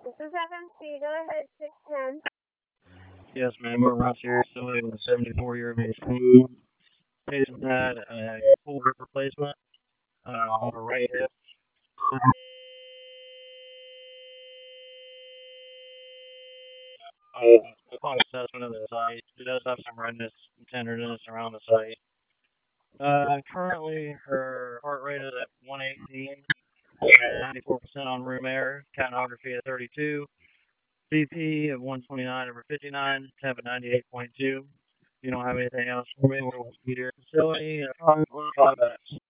This is FMC. Go ahead, 610. Yes, ma'am. We're around here still with a 74-year-old flu. Patient had a full rib replacement on her right hip. Upon assessment of the site, she does have some redness and tenderness around the site. Currently, her heart rate is at 118, 94% on room air, capnography at 32, BP of 129 over 59, temp at 98.2. If you don't have anything else for me, we'll be to your facility in 5 minutes.